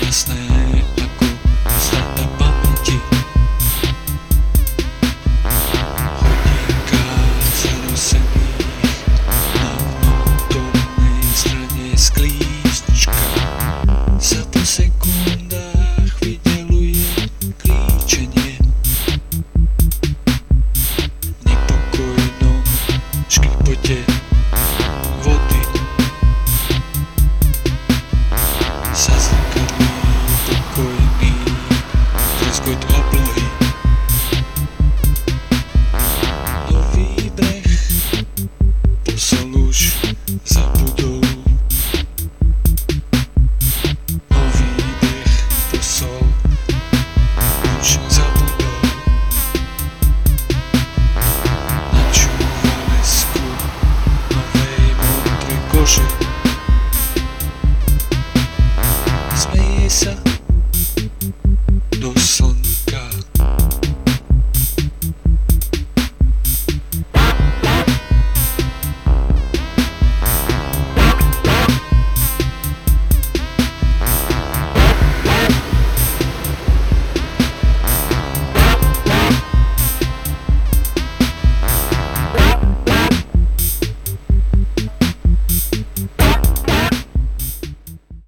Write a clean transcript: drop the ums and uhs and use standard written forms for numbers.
jasné ako strata pamäti. Hodinka za rosených na vnútornej strane sklíčka sa po sekundách vydeluje klíčenie. V nepokojnom škripote vody sa zrkadlí pokojný treskot oblohy. Nový breh posol už zabudol. Nový breh posol už zabudol. Načúva lesku novej modrej kože. Smeje sa do slnka.